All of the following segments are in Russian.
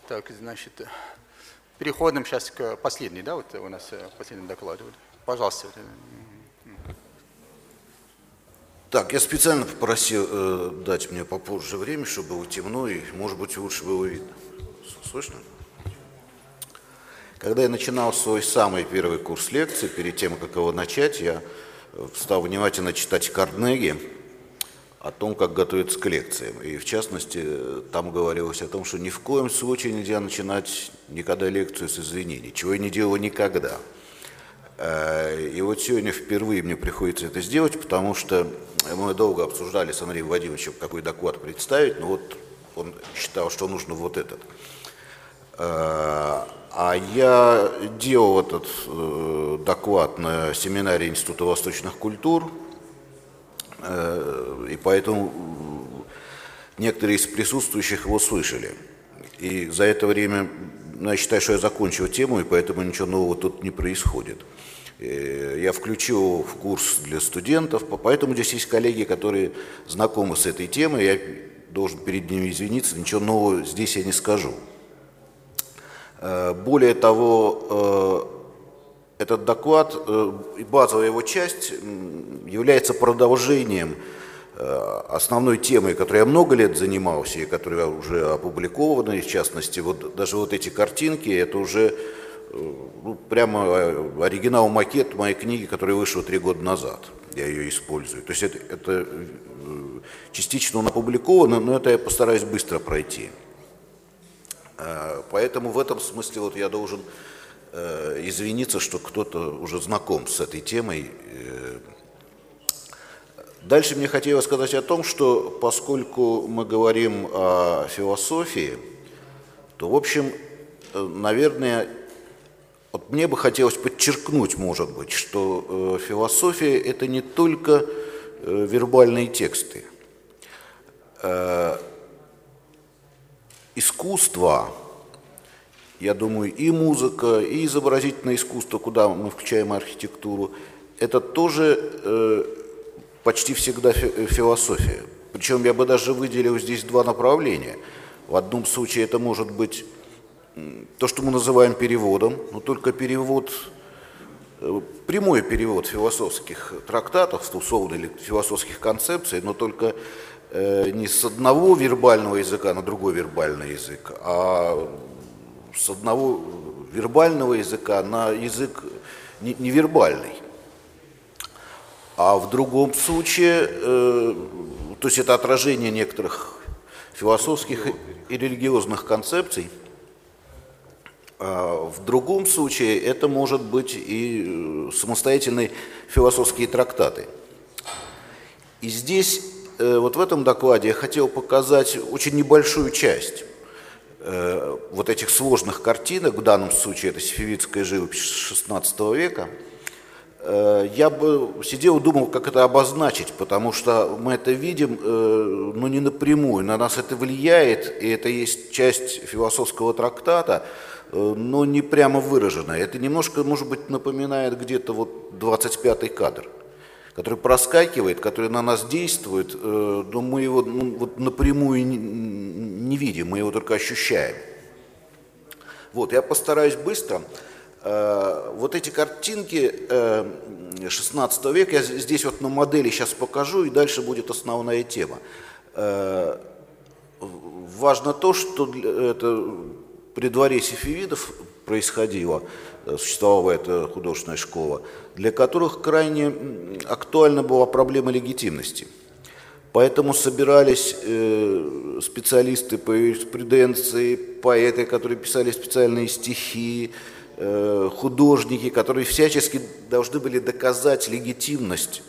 Так, значит, переходим сейчас к последней, да, вот у нас последний доклад. Пожалуйста. Так, я специально попросил дать мне попозже время, чтобы было темно и, может быть, лучше было видно. Слышно? Когда я начинал свой самый первый курс лекций, перед тем, как его начать, я стал внимательно читать Карнеги о том, как готовиться к лекциям. И, в частности, там говорилось о том, что ни в коем случае нельзя начинать никогда лекцию с извинений, чего я не делал никогда. И вот сегодня впервые мне приходится это сделать, потому что мы долго обсуждали с Андреем Владимировичем, какой доклад представить, но вот он считал, что нужно вот этот. А я делал этот доклад на семинаре Института восточных культур, и поэтому некоторые из присутствующих его слышали. И за это время, я считаю, что я закончил тему, и поэтому ничего нового тут не происходит. Я включил в курс для студентов, поэтому здесь есть коллеги, которые знакомы с этой темой, я должен перед ними извиниться, ничего нового здесь я не скажу. Более того, этот доклад и базовая его часть является продолжением основной темы, которой я много лет занимался и которая уже опубликована, и в частности, вот даже вот эти картинки, это уже прямо оригинал-макет моей книги, которая вышла 3 года назад. Я ее использую. То есть это частично он опубликован, но это я постараюсь быстро пройти. Поэтому в этом смысле вот я должен извиниться, что кто-то уже знаком с этой темой. Дальше мне хотелось сказать о том, что поскольку мы говорим о философии, то, в общем, наверное, вот мне бы хотелось подчеркнуть, может быть, что философия – это не только вербальные тексты. Искусство, я думаю, и музыка, и изобразительное искусство, куда мы включаем архитектуру, это тоже почти всегда философия. Причем я бы даже выделил здесь 2 направления. В одном случае это может быть то, что мы называем переводом, но только перевод, прямой перевод философских трактатов, условно, или философских концепций, но только не с одного вербального языка на другой вербальный язык, а с одного вербального языка на язык невербальный. А в другом случае, то есть это отражение некоторых философских и религиозных концепций, а в другом случае это может быть и самостоятельные философские трактаты. И здесь, вот в этом докладе я хотел показать очень небольшую часть вот этих сложных картинок, в данном случае это сефевидская живопись XVI века. Я бы сидел и думал, как это обозначить, потому что мы это видим, но не напрямую. На нас это влияет, и это есть часть философского трактата, но не прямо выраженная. Это немножко, может быть, напоминает где-то вот 25-й кадр, который проскакивает, который на нас действует, но мы его вот напрямую не видим, мы его только ощущаем. Вот, я постараюсь быстро. Вот эти картинки XVI века, я здесь вот на модели сейчас покажу, и дальше будет основная тема. Важно то, что это при дворе сефевидов происходило, существовала эта художественная школа, для которых крайне актуальна была проблема легитимности. Поэтому собирались специалисты по юриспруденции, поэты, которые писали специальные стихи, художники, которые всячески должны были доказать легитимность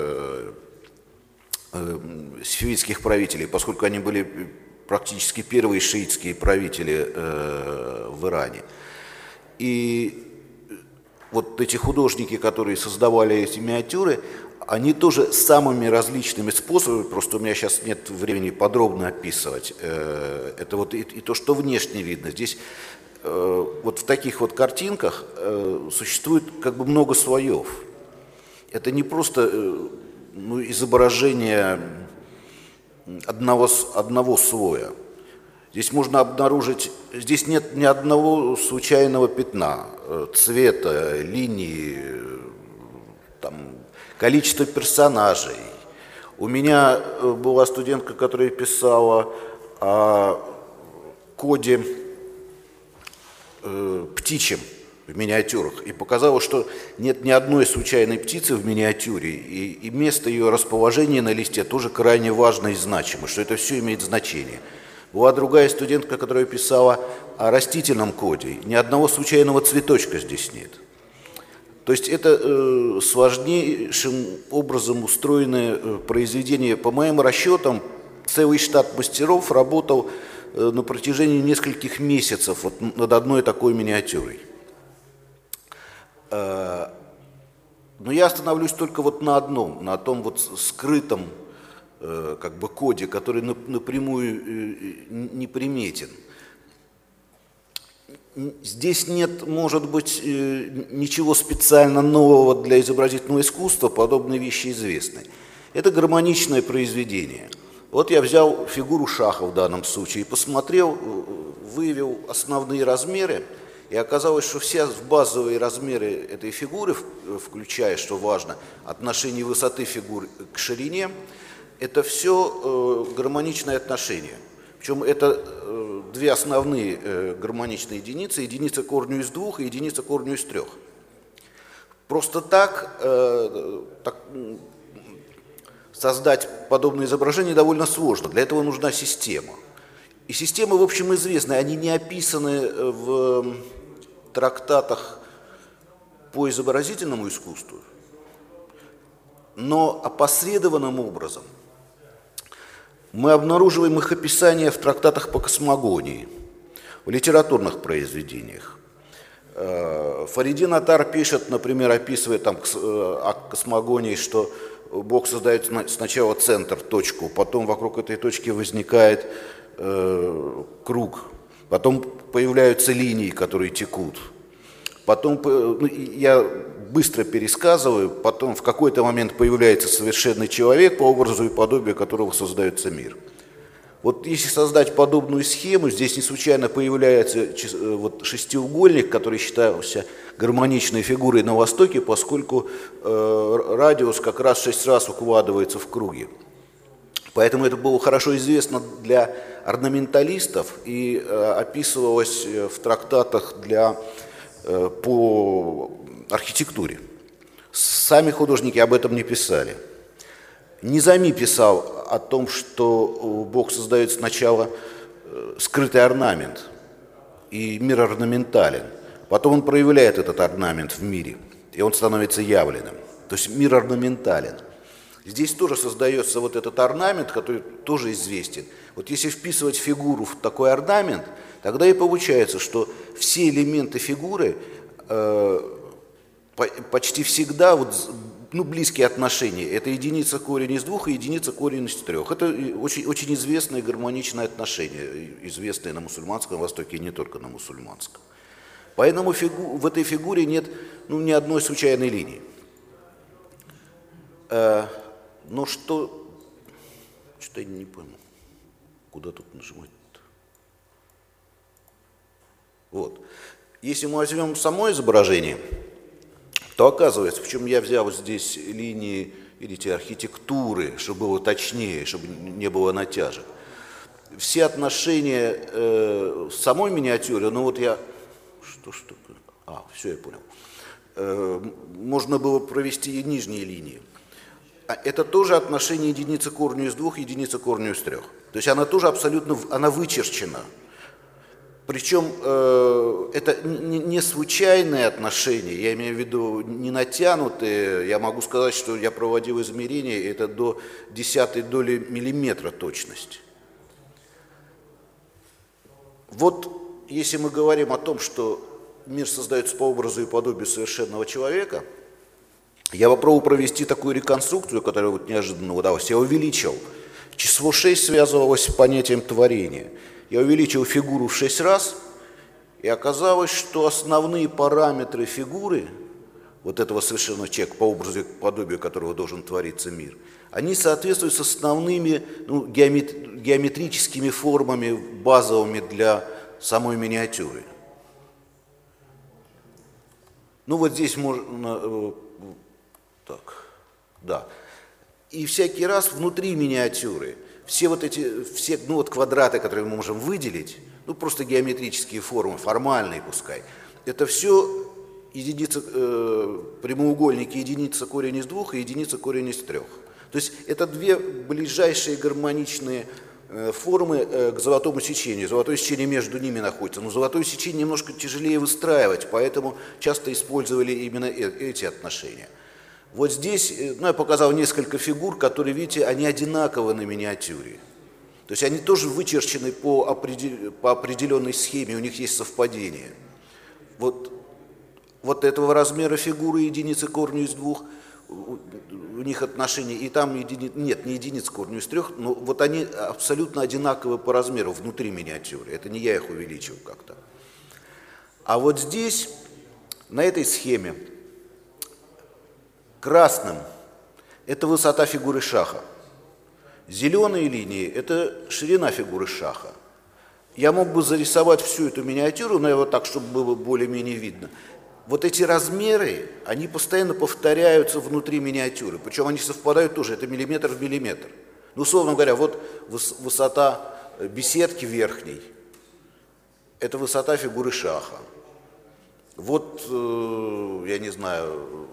сефевидских правителей, поскольку они были практически первые шиитские правители в Иране. И вот эти художники, которые создавали эти миниатюры, они тоже самыми различными способами, просто у меня сейчас нет времени подробно описывать, это вот и то, что внешне видно. Здесь вот в таких вот картинках существует как бы много слоев. Это не просто изображение одного слоя. Здесь можно обнаружить, здесь нет ни одного случайного пятна, цвета, линии, там, количество персонажей. У меня была студентка, которая писала о коде птичьем в миниатюрах и показала, что нет ни одной случайной птицы в миниатюре, и место ее расположения на листе тоже крайне важно и значимо, что это все имеет значение. Была другая студентка, которая писала о растительном коде. Ни одного случайного цветочка здесь нет. То есть это сложнейшим образом устроенное произведение. По моим расчетам, целый штат мастеров работал на протяжении нескольких месяцев вот над одной такой миниатюрой. Но я остановлюсь только вот на одном, на том вот скрытом как бы коде, который напрямую не приметен. Здесь нет, может быть, ничего специально нового для изобразительного искусства, подобные вещи известны. Это гармоничное произведение. Вот я взял фигуру шаха в данном случае и посмотрел, выявил основные размеры, и оказалось, что все базовые размеры этой фигуры, включая, что важно, отношение высоты фигур к ширине, это все гармоничные отношения. Причем это две основные гармоничные единицы, единица корню из двух и единица корню из трех. Просто так создать подобное изображение довольно сложно. Для этого нужна система. И системы, в общем, известны. Они не описаны в трактатах по изобразительному искусству, но опосредованным образом мы обнаруживаем их описание в трактатах по космогонии, в литературных произведениях. Фаридин Атар пишет, например, описывая там о космогонии, что Бог создает сначала центр, точку, потом вокруг этой точки возникает круг, потом появляются линии, которые текут. Потом, я быстро пересказываю, потом в какой-то момент появляется совершенный человек, по образу и подобию которого создается мир. Вот если создать подобную схему, здесь не случайно появляется вот шестиугольник, который считался гармоничной фигурой на Востоке, поскольку радиус как раз 6 раз укладывается в круги. Поэтому это было хорошо известно для орнаменталистов и описывалось в трактатах по архитектуре. Сами художники об этом не писали. Низами писал о том, что Бог создает сначала скрытый орнамент, и мир орнаментален. Потом он проявляет этот орнамент в мире, и он становится явленным. То есть мир орнаментален. Здесь тоже создается вот этот орнамент, который тоже известен. Вот если вписывать фигуру в такой орнамент, тогда и получается, что все элементы фигуры почти всегда близкие отношения. Это единица корень из двух и единица корень из трех. Это очень, очень известные гармоничные отношения, известные на мусульманском Востоке и не только на мусульманском. Поэтому в этой фигуре нет ни одной случайной линии. Но что-то я не пойму. Куда тут нажимать-то? Вот. Если мы возьмем само изображение, то оказывается, причем я взял здесь линии, видите, архитектуры, чтобы было точнее, чтобы не было натяжек. Все отношения самой миниатюры, вот я... Что такое? Все, я понял. Можно было провести и нижние линии. Это тоже отношение единицы корню из двух, единицы корню из трех. То есть она тоже абсолютно вычерчена. Причем это не случайные отношения, я имею в виду не натянутые. Я могу сказать, что я проводил измерения, это до 10-й доли миллиметра точность. Вот если мы говорим о том, что мир создается по образу и подобию совершенного человека, я попробую провести такую реконструкцию, которая вот неожиданно удалась. Я увеличил. Число 6 связывалось с понятием творения. Я увеличил фигуру в 6 раз, и оказалось, что основные параметры фигуры вот этого совершенного человека, по образу и подобию которого должен твориться мир, они соответствуют с основными геометрическими формами, базовыми для самой миниатюры. Ну вот здесь можно, так, да. И всякий раз внутри миниатюры все вот эти, квадраты, которые мы можем выделить, ну просто геометрические формы, формальные пускай, это все единица, прямоугольники единица корень из 2 и единица корень из 3. То есть это две ближайшие гармоничные формы к золотому сечению. Золотое сечение между ними находится, но золотое сечение немножко тяжелее выстраивать, поэтому часто использовали именно эти отношения. Вот здесь, я показал несколько фигур, которые, видите, они одинаковы на миниатюре. То есть они тоже вычерчены по определенной схеме, у них есть совпадение. Вот этого размера фигуры единицы корню из 2, у них отношения, и там нет, не единиц корню из 3, но вот они абсолютно одинаковы по размеру внутри миниатюры. Это не я их увеличил как-то. А вот здесь, на этой схеме, красным – это высота фигуры шаха. Зеленые линии – это ширина фигуры шаха. Я мог бы зарисовать всю эту миниатюру, но вот так, чтобы было более-менее видно. Вот эти размеры, они постоянно повторяются внутри миниатюры, причем они совпадают тоже, это миллиметр в миллиметр. Ну, условно говоря, вот высота беседки верхней – это высота фигуры шаха. Вот, я не знаю,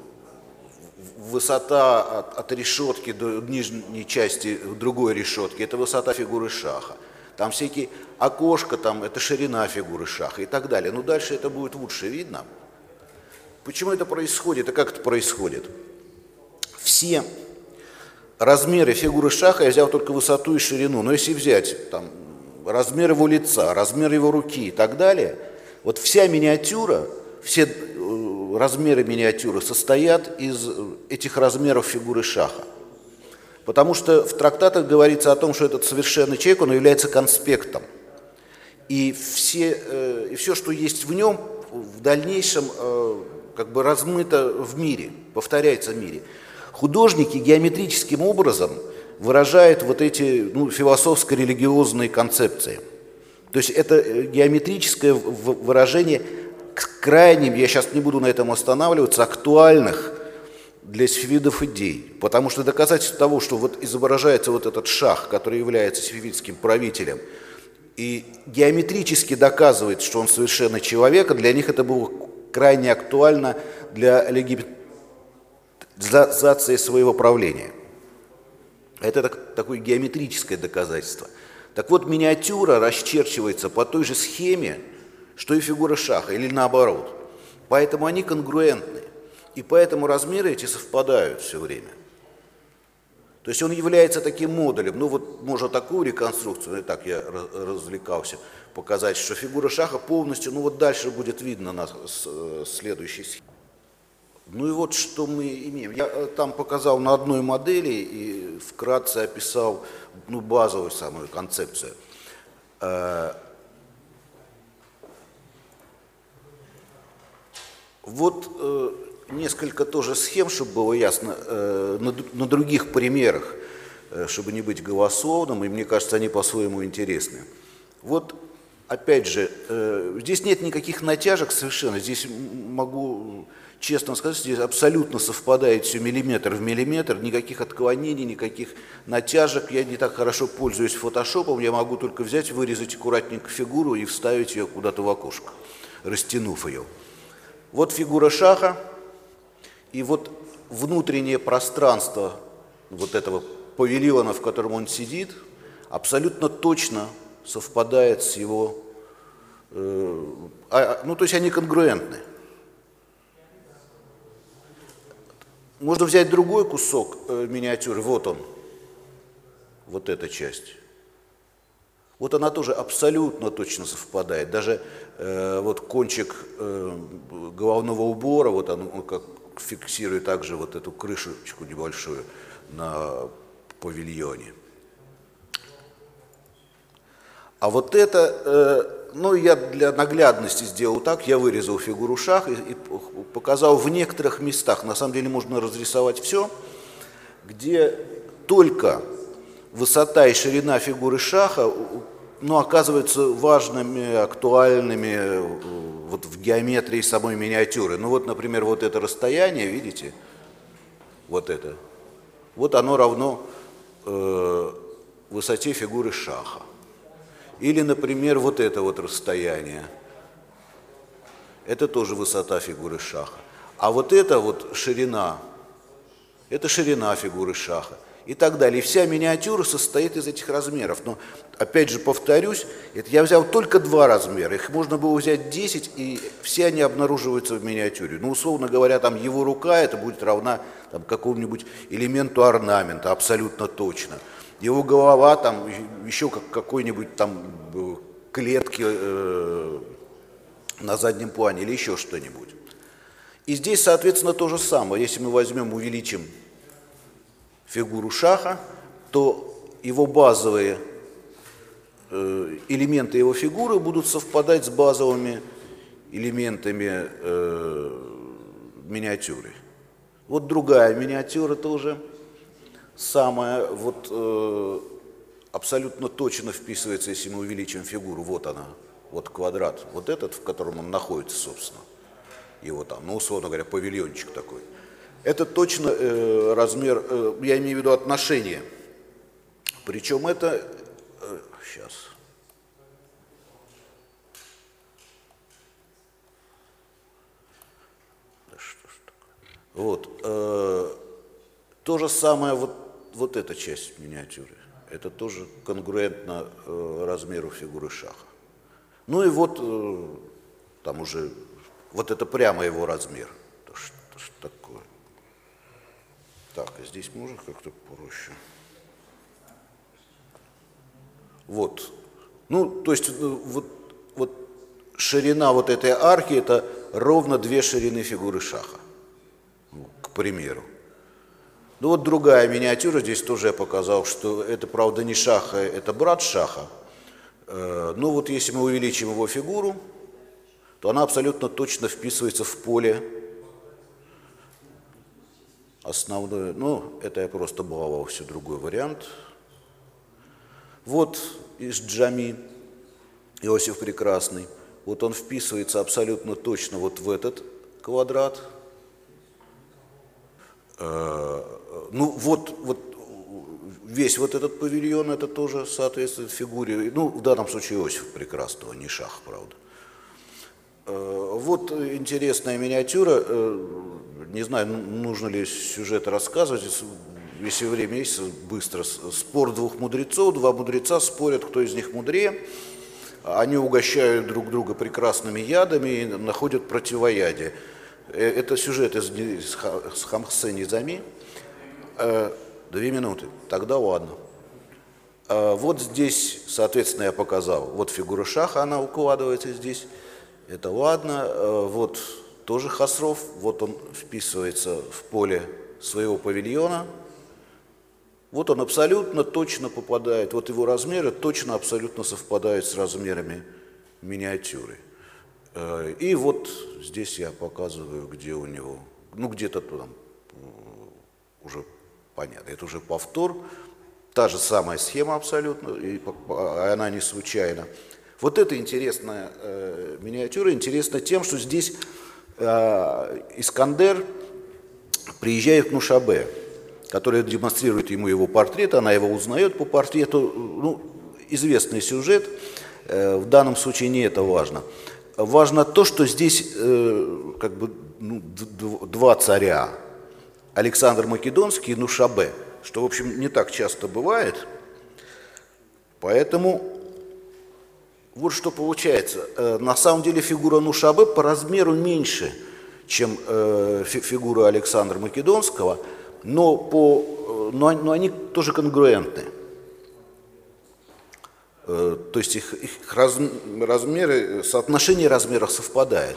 высота от решетки до нижней части другой решетки – это высота фигуры шаха. Там всякие окошко, там это ширина фигуры шаха и так далее. Но дальше это будет лучше видно. Почему это происходит и как это происходит? Все размеры фигуры шаха, я взял только высоту и ширину, но если взять там, размер его лица, размер его руки и так далее, вот вся миниатюра, все размеры миниатюры состоят из этих размеров фигуры шаха. Потому что в трактатах говорится о том, что этот совершенный человек, он является конспектом. И все, что есть в нем, в дальнейшем как бы размыто в мире, повторяется в мире. Художники геометрическим образом выражают вот эти философско-религиозные концепции. То есть это геометрическое выражение крайне, я сейчас не буду на этом останавливаться, актуальных для сефевидов идей. Потому что доказательство того, что вот изображается вот этот шах, который является сефевидским правителем, и геометрически доказывает, что он совершенно человек, для них это было крайне актуально для легитимизации своего правления. Это такое геометрическое доказательство. Так вот, миниатюра расчерчивается по той же схеме, что и фигура шаха, или наоборот. Поэтому они конгруентны. И поэтому размеры эти совпадают все время. То есть он является таким модулем. Ну вот можно такую реконструкцию, и так я развлекался, показать, что фигура шаха полностью, ну вот дальше будет видно на следующей схеме. Ну и вот что мы имеем. Я там показал на одной модели и вкратце описал базовую самую концепцию. Вот несколько тоже схем, чтобы было ясно, на других примерах, чтобы не быть голословным, и мне кажется, они по-своему интересны. Вот, опять же, здесь нет никаких натяжек совершенно, здесь могу честно сказать, здесь абсолютно совпадает все миллиметр в миллиметр, никаких отклонений, никаких натяжек. Я не так хорошо пользуюсь фотошопом, я могу только взять, вырезать аккуратненько фигуру и вставить ее куда-то в окошко, растянув ее. Вот фигура шаха, и вот внутреннее пространство вот этого павильона, в котором он сидит, абсолютно точно совпадает с его... то есть они конгруентны. Можно взять другой кусок миниатюры, вот он, вот эта часть. Вот она тоже абсолютно точно совпадает. Даже вот кончик головного убора, вот он как фиксирует также вот эту крышечку небольшую на павильоне. А вот это, я для наглядности сделал так, я вырезал фигуру шаха и показал в некоторых местах, на самом деле можно разрисовать все, где только высота и ширина фигуры шаха, ну, оказываются важными, актуальными вот в геометрии самой миниатюры. Ну вот, например, вот это расстояние, видите, вот это, вот оно равно высоте фигуры шаха. Или, например, вот это вот расстояние, это тоже высота фигуры шаха. А вот это вот ширина, это ширина фигуры шаха. И так далее. И вся миниатюра состоит из этих размеров. Но, опять же, повторюсь, это я взял только 2 размера. Их можно было взять 10, и все они обнаруживаются в миниатюре. Ну, условно говоря, там его рука, это будет равна там, какому-нибудь элементу орнамента, абсолютно точно. Его голова, там, еще как какой-нибудь там клетки на заднем плане или еще что-нибудь. И здесь, соответственно, то же самое. Если мы возьмем, увеличим фигуру шаха, то его базовые элементы его фигуры будут совпадать с базовыми элементами миниатюры. Вот другая миниатюра тоже самая, вот абсолютно точно вписывается, если мы увеличим фигуру. Вот она, вот квадрат, вот этот, в котором он находится, собственно, его там, ну, условно говоря, павильончик такой. Это точно размер, я имею в виду отношение. Причем это, сейчас. Да что ж такое. Вот. То же самое вот эта часть миниатюры. Это тоже конгруентно размеру фигуры шаха. Ну и вот там уже, вот это прямо его размер. Да что ж такое. Так, а здесь можно как-то проще. Вот. Ну, то есть вот ширина вот этой арки, это ровно 2 ширины фигуры шаха, ну, к примеру. Ну вот другая миниатюра, здесь тоже я показал, что это, правда, не шаха, это брат шаха. Но вот если мы увеличим его фигуру, то она абсолютно точно вписывается в поле основное, ну, это я просто баловал, все другой вариант. Вот из Джами, Иосиф Прекрасный, вот он вписывается абсолютно точно вот в этот квадрат. Ну, вот весь вот этот павильон, это тоже соответствует фигуре, ну, в данном случае Иосифа Прекрасного, не шах, правда. Вот интересная миниатюра, не знаю, нужно ли сюжет рассказывать, если время есть, быстро. Спор 2 мудрецов, 2 мудреца спорят, кто из них мудрее. Они угощают друг друга прекрасными ядами и находят противоядие. Это сюжет из Хамсе Низами. 2 минуты, тогда ладно. Вот здесь, соответственно, я показал, вот фигура шаха, она укладывается здесь. Это ладно, вот тоже Хасров, вот он вписывается в поле своего павильона, вот он абсолютно точно попадает, вот его размеры точно абсолютно совпадают с размерами миниатюры. И вот здесь я показываю, где у него, ну где-то там уже понятно, это уже повтор, та же самая схема абсолютно, и она не случайна. Вот эта интересная миниатюра интересна тем, что здесь Искандер приезжает к Нушабе, который демонстрирует ему его портрет, она его узнает по портрету. Ну, известный сюжет, в данном случае не это важно. Важно то, что здесь как бы, ну, 2 царя, Александр Македонский и Нушабе, что, в общем, не так часто бывает, поэтому... Вот что получается. На самом деле фигура Нушабе по размеру меньше, чем фигура Александра Македонского, но они тоже конгруентны. То есть их размеры, соотношение размеров совпадает.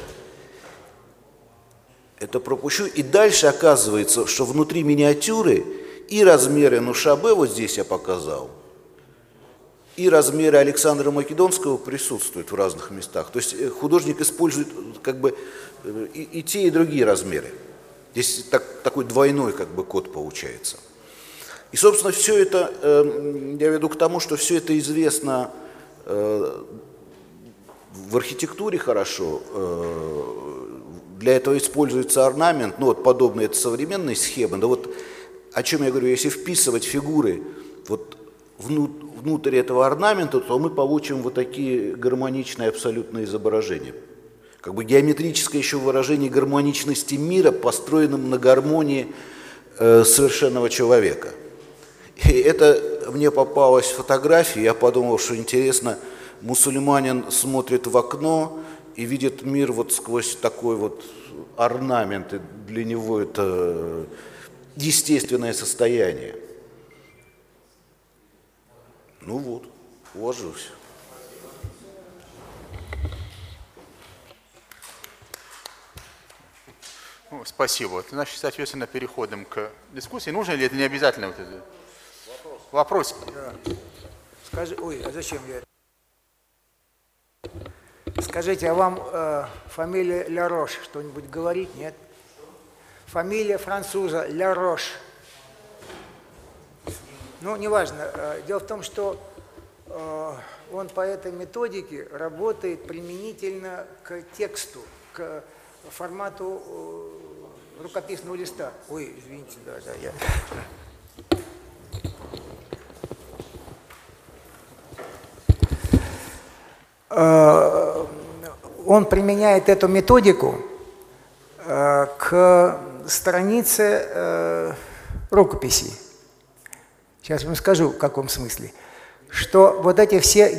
Это пропущу. И дальше оказывается, что внутри миниатюры и размеры Нушабе, вот здесь я показал, и размеры Александра Македонского присутствуют в разных местах. То есть художник использует как бы и те, и другие размеры. Здесь такой двойной как бы код получается. И, собственно, все это, я веду к тому, что все это известно в архитектуре хорошо. Для этого используется орнамент, ну вот подобные это современные схемы. Но вот о чем я говорю, если вписывать фигуры вот внутрь этого орнамента, то мы получим вот такие гармоничные абсолютные изображения. Как бы геометрическое еще выражение гармоничности мира, построенном на гармонии совершенного человека. И это мне попалась фотография, я подумал, что интересно, мусульманин смотрит в окно и видит мир вот сквозь такой вот орнамент, и для него это естественное состояние. Ну вот, уложился. Ну, спасибо. Вот, значит, соответственно, переходим к дискуссии. Нужно ли это, не обязательно? Вот это? Вопрос. Да. Скажи, ой, а зачем я? Скажите, а вам фамилия Ля Рош что-нибудь говорит, нет? Фамилия француза Ля Рош. Ну, неважно. Дело в том, что он по этой методике работает применительно к тексту, к формату рукописного листа. Ой, извините, да, я... Он применяет эту методику к странице рукописи. Сейчас я вам скажу, в каком смысле. Что вот эти все...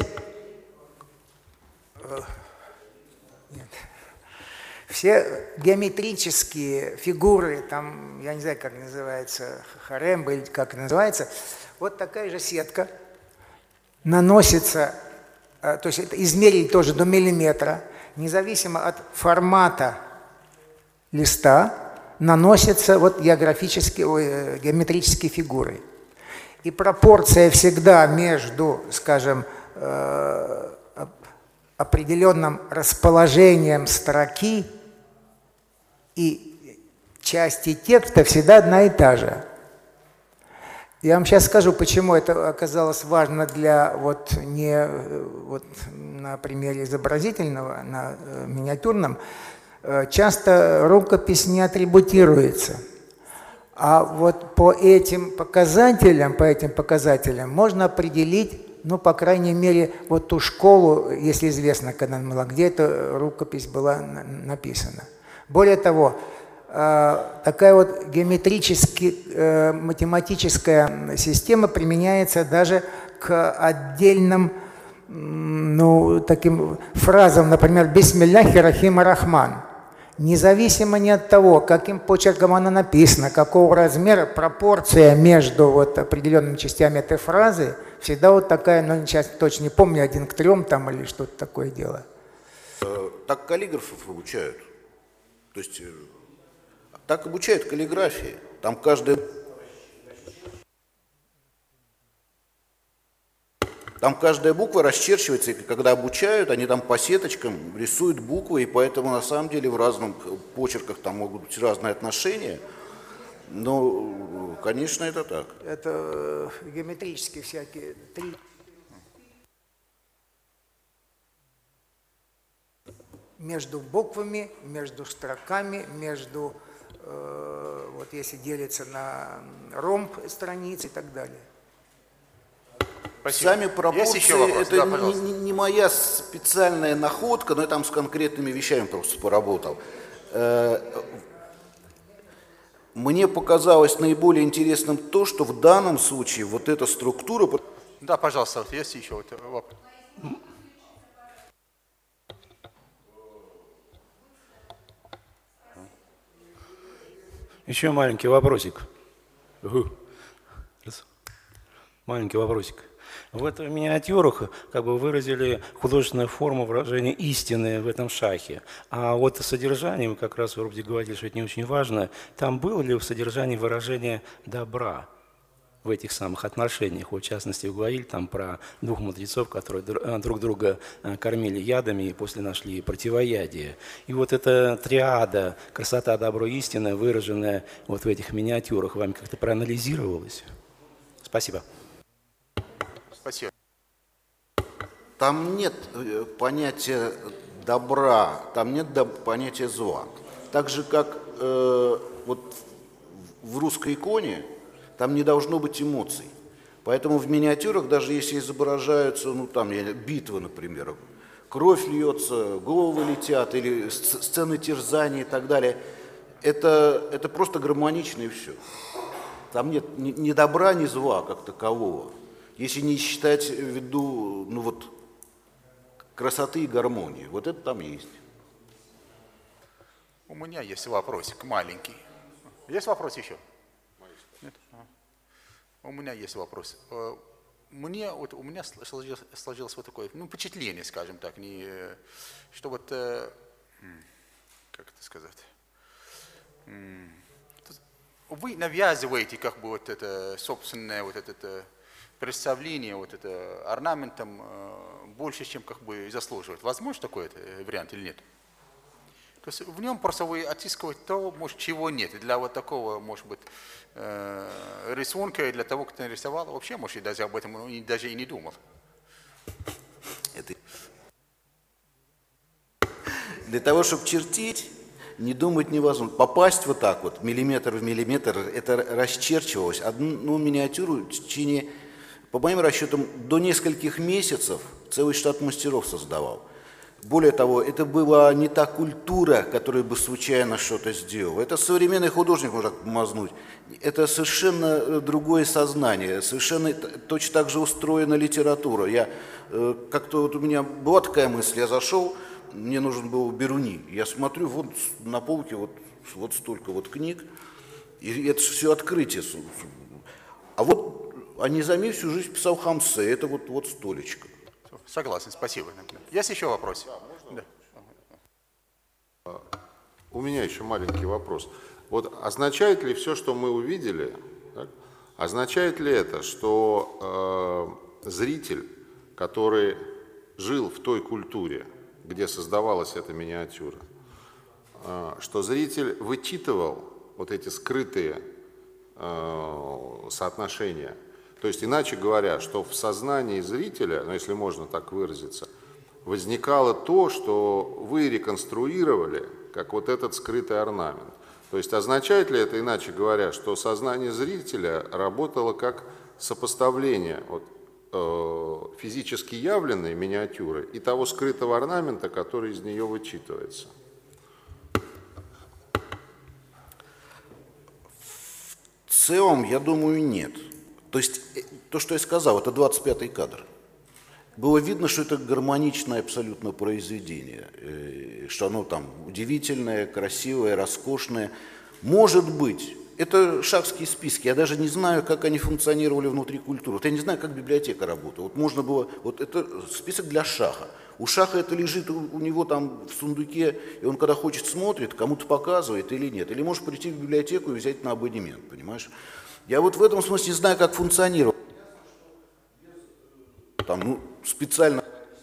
Все геометрические фигуры, там, я не знаю, как называется, харемба или как называется, вот такая же сетка наносится, то есть это измерить тоже до миллиметра, независимо от формата листа, наносятся вот геометрические фигуры. И пропорция всегда между, скажем, определенным расположением строки и части текста всегда одна и та же. Я вам сейчас скажу, почему это оказалось важно для на примере изобразительного, на миниатюрном. Часто рукопись не атрибутируется. А вот по этим показателям можно определить, ну, по крайней мере, вот ту школу, если известно, когда она была, где эта рукопись была написана. Более того, такая вот математическая система применяется даже к отдельным, ну, таким фразам, например, «Бисмилляхи рахим рахман». Независимо ни от того, каким почерком она написана, какого размера, пропорция между вот определенными частями этой фразы всегда вот такая, ну, сейчас точно не помню, 1 к 3 там или что-то такое дело. Так каллиграфов обучают. То есть так обучают каллиграфии. Там каждая буква расчерчивается, и когда обучают, они там по сеточкам рисуют буквы, и поэтому на самом деле в разных почерках там могут быть разные отношения. Но, конечно, это так. Это геометрические всякие между буквами, между строками, между, вот если делится на ромб страниц и так далее. Спасибо. Сами пропорции, это не моя специальная находка, но я там с конкретными вещами просто поработал. Мне показалось наиболее интересным то, что в данном случае вот эта структура... Да, пожалуйста, вот есть еще вот вопрос. Еще маленький вопросик. Маленький вопросик. В этих миниатюрах как бы выразили художественную форму выражения истины в этом шахе. А вот содержание, вы как раз вроде говорили, что это не очень важно, там было ли в содержании выражение добра? в этих самых отношениях. Вот, в частности, вы говорили там про двух мудрецов, которые друг друга кормили ядами и после нашли противоядие. И вот эта триада красота, добро, истина, выраженная вот в этих миниатюрах, вами как-то проанализировалась? Спасибо. Спасибо. Там нет понятия добра, там нет понятия зла. Так же, как вот в русской иконе, там не должно быть эмоций. Поэтому в миниатюрах, даже если изображаются, ну там битвы, например, кровь льется, головы летят, или сцены терзания и так далее, это просто гармонично и все. Там нет ни добра, ни зла как такового. Если не считать в виду, ну вот, красоты и гармонии. Вот это там есть. У меня есть вопросик маленький. Есть вопрос еще? Нет? У меня есть вопрос. У меня сложилось вот такое, ну, впечатление, скажем так, что вот, как это сказать, вы навязываете как бы вот это собственное вот это представление вот это орнаментом больше, чем как бы заслуживает. Возможно такой вариант или нет? То есть в нем просто вы отыскиваете то, может, чего нет. И для вот такого, может быть, рисунка, и для того, кто нарисовал, вообще, может, и даже об этом даже и не думал. Для того, чтобы чертить, не думать невозможно. Попасть вот так вот, миллиметр в миллиметр, это расчерчивалось. Одну миниатюру в течение, по моим расчетам, до нескольких месяцев целый штат мастеров создавал. Более того, это была не та культура, которая бы случайно что-то сделала. Это современный художник может мазнуть. Это совершенно другое сознание, совершенно точно так же устроена литература. Как-то вот у меня была такая мысль, я зашел, мне нужен был Беруни. Я смотрю, вот на полке вот столько вот книг, и это все открытие. А вот Низами всю жизнь писал Хамсе, это вот столечко. Согласен, спасибо. Есть еще вопрос? Да. У меня еще маленький вопрос. Вот означает ли все, что мы увидели, так, означает ли это, что зритель, который жил в той культуре, где создавалась эта миниатюра, что зритель вычитывал вот эти скрытые соотношения? То есть, иначе говоря, что в сознании зрителя, ну, если можно так выразиться, возникало то, что вы реконструировали, как вот этот скрытый орнамент. То есть, означает ли это, иначе говоря, что сознание зрителя работало как сопоставление физически явленной миниатюры и того скрытого орнамента, который из нее вычитывается? В целом, я думаю, нет. То есть, то, что я сказал, это 25-й кадр. Было видно, что это гармоничное абсолютно произведение, что оно там удивительное, красивое, роскошное. Может быть, это шахские списки, я даже не знаю, как они функционировали внутри культуры. Вот я не знаю, как библиотека работала. Вот можно было, вот это список для шаха. У шаха это лежит у него там в сундуке, и он когда хочет смотрит, кому-то показывает или нет. Или может прийти в библиотеку и взять на абонемент, понимаешь? Я вот в этом смысле не знаю, как функционировать. Там, ну, специально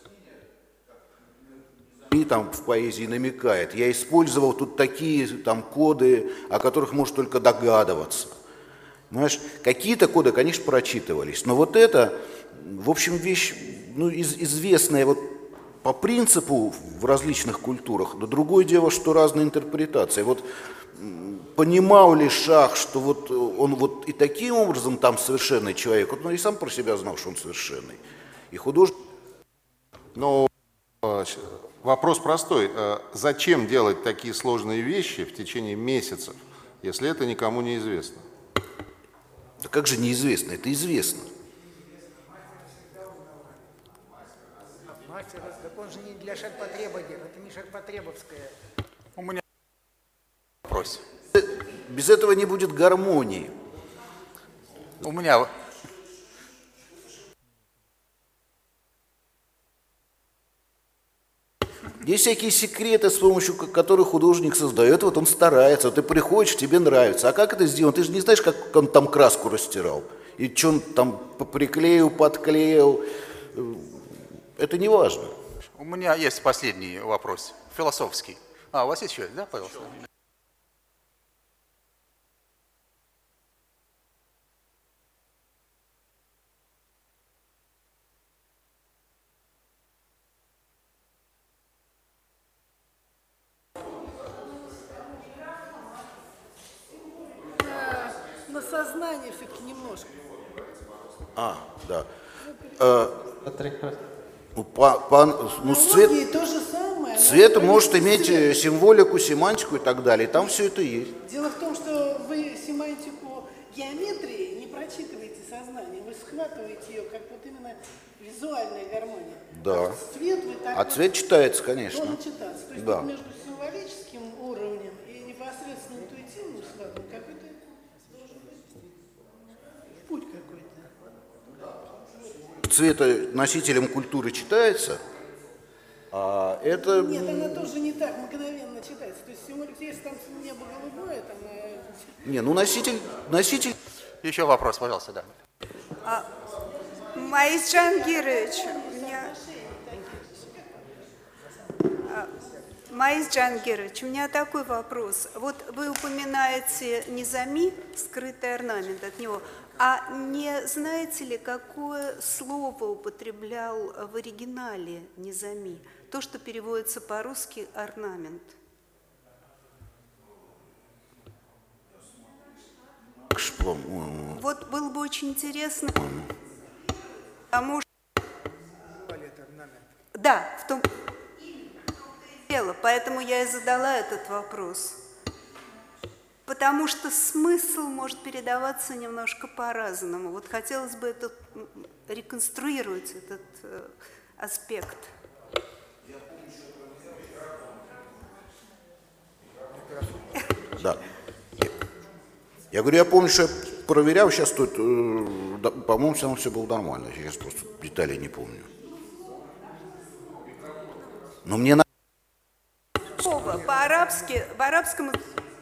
и там в поэзии намекает. Я использовал тут такие там коды, о которых может только догадываться. Понимаешь, какие-то коды, конечно, прочитывались, но вот это, в общем, вещь, ну, известная вот по принципу в различных культурах, но другое дело, что разные интерпретации. Вот понимал ли шах, что вот он вот и таким образом там совершенный человек, вот он и сам про себя знал, что он совершенный. И художник... Но вопрос простой. Зачем делать такие сложные вещи в течение месяцев, если это никому не известно? Да как же неизвестно? Это известно. Мастер, так он же не для шагпотреба делает, это не шагпотребовская. У меня вопрос. Без этого не будет гармонии. У меня... Есть всякие секреты, с помощью которых художник создает, вот он старается, вот ты приходишь, тебе нравится. А как это сделано? Ты же не знаешь, как он там краску растирал. и что он там приклеил, подклеил. Это не важно. У меня есть последний вопрос, философский. У вас есть еще, да, Павел? На сознание все-таки немножко. Да. Аналогии то же самое. Цвет но может это иметь цвет. символику, семантику и так далее. Там все это есть. Дело в том, что вы семантику геометрии не прочитываете сознанием, вы схватываете ее как вот именно визуальная гармония. Да. А цвет вы так А вот цвет читается, конечно. должен читаться. То есть Да. вот между символическим уровнем и непосредственно интуитивным складом какой-то должен быть путь какой-то. Цвет носителем культуры читается, а это... Нет, она тоже не так мгновенно читается. То есть символика, если там небо голубое, там... Не, ну носитель... Еще вопрос, пожалуйста, да. Маис Джангирович, у меня такой вопрос. Вот вы упоминаете низами, скрытый орнамент от него, а не знаете ли, какое слово употреблял в оригинале низами? То, что переводится по-русски орнамент. Вот было бы очень интересно, потому что... Да, в том дело, поэтому я и задала этот вопрос. Потому что смысл может передаваться немножко по-разному. Вот хотелось бы это реконструировать, этот аспект. Да. Я говорю, я помню, что я проверял, сейчас тут, по-моему, все равно все было нормально. Я сейчас просто деталей не помню. Но мне надо... По-арабски, в арабском...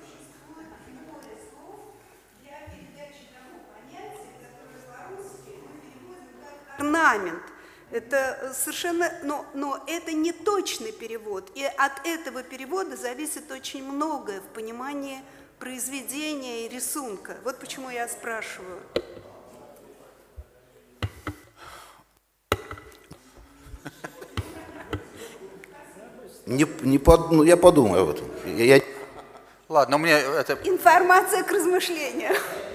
Орнамент. Это совершенно... Но это не точный перевод. И от этого перевода зависит очень многое в понимании произведения и рисунка. Вот почему я спрашиваю. Я подумаю об этом. Ладно, у меня это... Информация к размышлению.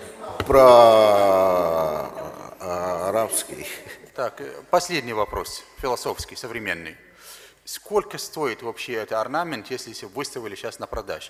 Про арабский. Так, последний вопрос, философский, современный. Сколько стоит вообще этот орнамент, если выставили сейчас на продаже?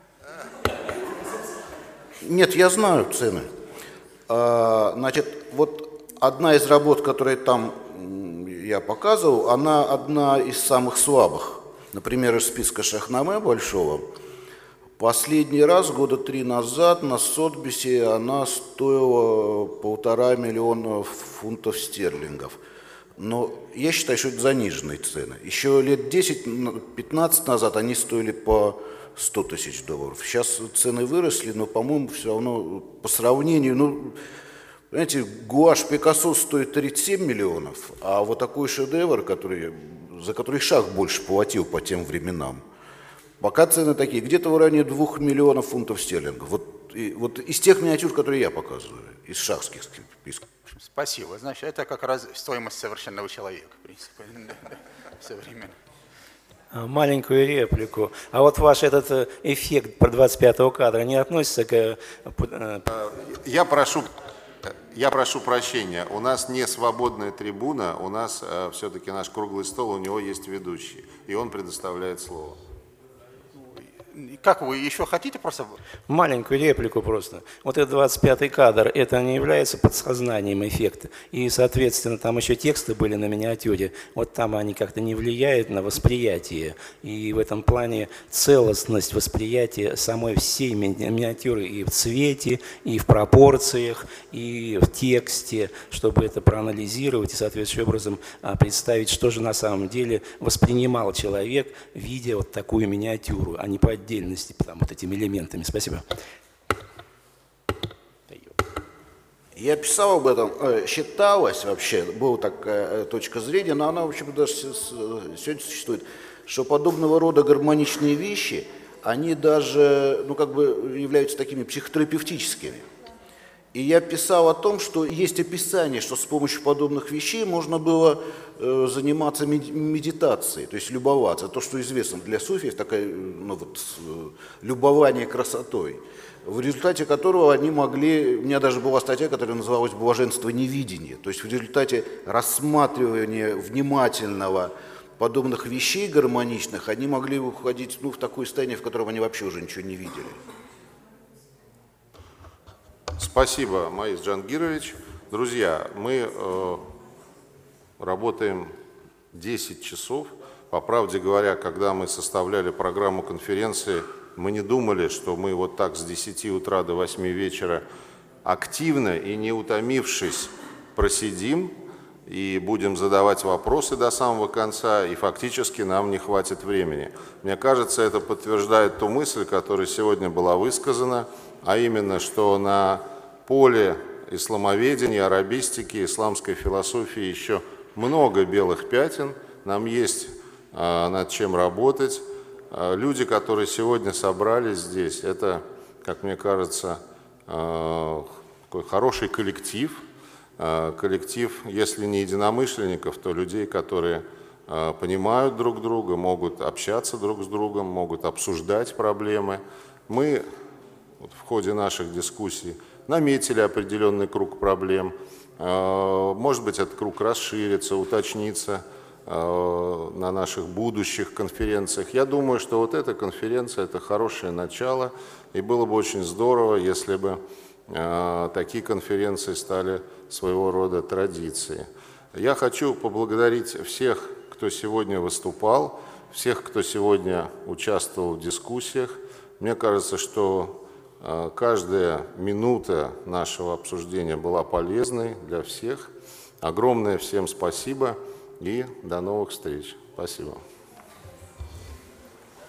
Нет, я знаю цены. Значит, вот одна из работ, которые там я показывал, она одна из самых слабых. Например, из списка Шахнаме большого. Последний раз, года 3 назад, на Сотбисе она стоила 1,5 миллиона фунтов стерлингов. Но я считаю, что это заниженные цены. Еще лет 10-15 назад они стоили по 100 тысяч долларов. Сейчас цены выросли, но, по-моему, все равно по сравнению... Понимаете, гуашь Пикассо стоит 37 миллионов, а вот такой шедевр, за который Шах больше платил по тем временам, пока цены такие, где-то в районе 2 миллионов фунтов стерлингов. Вот из тех миниатюр, которые я показываю, из шахских списков. Спасибо. Значит, это как раз стоимость совершенного человека, в принципе, современно. Маленькую реплику. А вот ваш этот эффект про 25-го кадра не относится к... Я прошу прощения, у нас не свободная трибуна, у нас все-таки наш круглый стол, у него есть ведущий, и он предоставляет слово. Как вы еще хотите просто? Маленькую реплику просто. Вот этот 25-й кадр, это не является подсознанием эффекта. И, соответственно, там еще тексты были на миниатюре. Вот там они как-то не влияют на восприятие. И в этом плане целостность восприятия самой всей миниатюры и в цвете, и в пропорциях, и в тексте, чтобы это проанализировать и соответствующим образом представить, что же на самом деле воспринимал человек, видя вот такую миниатюру, а не по отдельности, вот этими элементами. Спасибо. Я писал об этом, считалось вообще, была такая точка зрения, но она, в общем, даже сегодня существует, что подобного рода гармоничные вещи, они даже, ну, как бы являются такими психотерапевтическими. И я писал о том, что есть описание, что с помощью подобных вещей можно было заниматься медитацией, то есть любоваться. То, что известно для суфиев, такое, ну, вот, любование красотой, в результате которого они могли, у меня даже была статья, которая называлась «Блаженство невидения», то есть в результате рассматривания внимательного подобных вещей гармоничных, они могли уходить, ну, в такое состояние, в котором они вообще уже ничего не видели. Спасибо, Маис Джангирович. Друзья, мы работаем 10 часов. По правде говоря, когда мы составляли программу конференции, мы не думали, что мы вот так с 10 утра до 8 вечера активно и не утомившись просидим и будем задавать вопросы до самого конца, и фактически нам не хватит времени. Мне кажется, это подтверждает ту мысль, которая сегодня была высказана, а именно, что на поле исламоведения, арабистики, исламской философии еще много белых пятен, нам есть над чем работать. Люди, которые сегодня собрались здесь, это, как мне кажется, такой хороший коллектив, если не единомышленников, то людей, которые понимают друг друга, могут общаться друг с другом, могут обсуждать проблемы. Мы в ходе наших дискуссий наметили определенный круг проблем. Может быть, этот круг расширится, уточнится на наших будущих конференциях. Я думаю, что вот эта конференция – это хорошее начало, и было бы очень здорово, если бы такие конференции стали своего рода традицией. Я хочу поблагодарить всех, кто сегодня выступал, всех, кто сегодня участвовал в дискуссиях. Мне кажется, что каждая минута нашего обсуждения была полезной для всех. Огромное всем спасибо и до новых встреч. Спасибо.